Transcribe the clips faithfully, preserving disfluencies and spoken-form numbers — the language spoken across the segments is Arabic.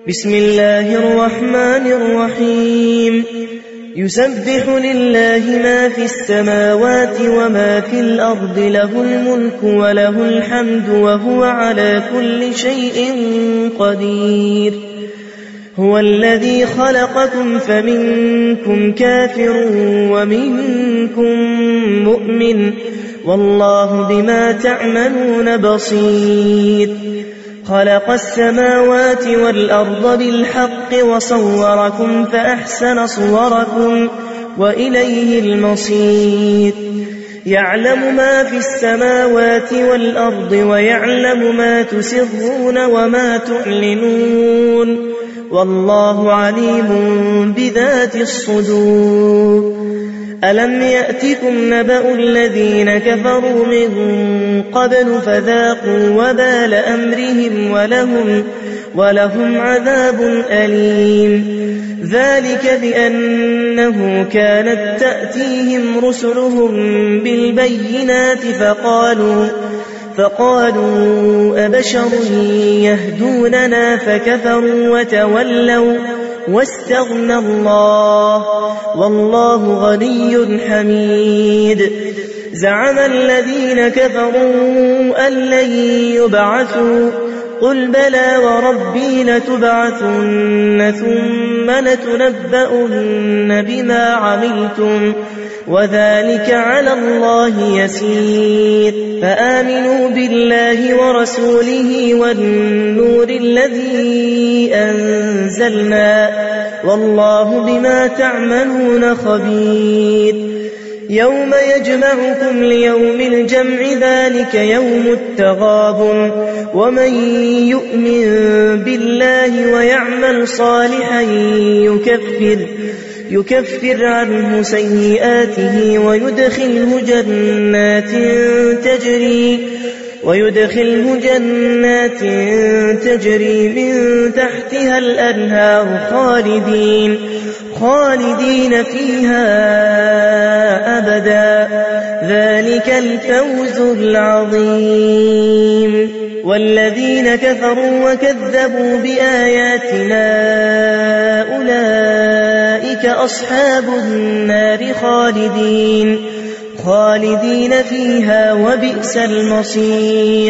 بسم الله الرحمن الرحيم يسبح لله ما في السماوات وما في الأرض له الملك وله الحمد وهو على كل شيء قدير هو الذي خلقكم فمنكم كافر ومنكم مؤمن والله بما تعملون بصير خلق السماوات والأرض بالحق وصوركم فأحسن صوركم وإليه المصير يعلم ما في السماوات والأرض ويعلم ما تسرون وما تعلنون والله عليم بذات الصدور ألم يأتكم نبأ الذين كفروا من قبل فذاقوا وبال أمرهم ولهم, ولهم عذاب أليم ذلك بأنه كانت تأتيهم رسلهم بالبينات فقالوا فقالوا أبشر يهدوننا فكفروا وتولوا واستغنى الله والله غني حميد زعم الذين كفروا أن لن يبعثوا قل بلى وربي لتبعثن ثم لتنبؤن بما عملتم وذلك على الله يسير فآمنوا بالله ورسوله والنور الذي أنزلنا والله بما تعملون خبير يوم يجمعكم ليوم الجمع ذلك يوم التغابن ومن يؤمن بالله ويعمل صالحا يكفر يكفر عنه سيئاته ويدخله جنات تجري ويدخله جنات تجري من تحتها الأنهار خالدين خالدين فيها أبدا ذلك الفوز العظيم والذين كفروا وكذبوا بآياتنا أولئك أصحاب النار خالدين خالدين فيها وبئس المصير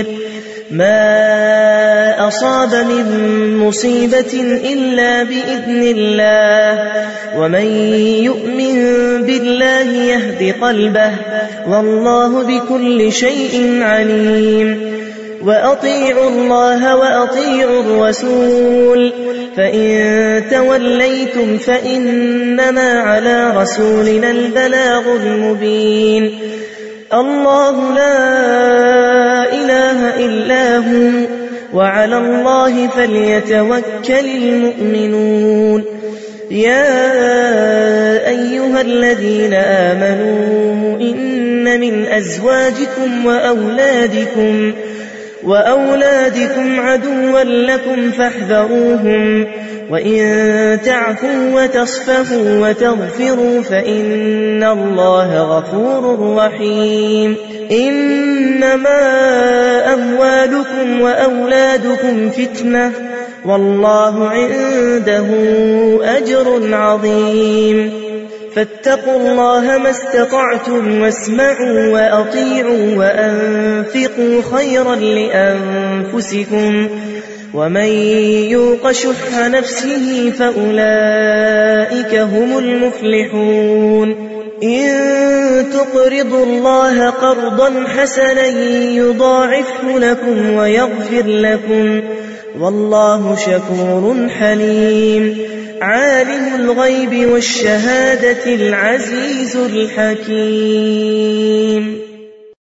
ما أصاب من مصيبة إلا بإذن الله ومن يؤمن بالله يهد قلبه والله بكل شيء عليم وأطيعوا الله وأطيعوا الرسول فإن توليتم فإنما على رسولنا البلاغ المبين الله لا إله إلا هو وعلى الله فليتوكل المؤمنون يا أيها الذين آمنوا إن من أزواجكم وأولادكم وأولادكم عدوا لكم فاحذروهم وإن تعفوا وتصفحوا وتغفروا فإن الله غفور رحيم إنما أموالكم وأولادكم فتنة والله عنده أجر عظيم فاتقوا الله ما استطعتم واسمعوا وأطيعوا وأنفقوا خيرا لأنفسكم ومن يوق شح نفسه فأولئك هم المفلحون إن تقرضوا الله قرضا حسنا يضاعفه لكم ويغفر لكم والله شكور حليم عالم الغيب والشهادة العزيز الحكيم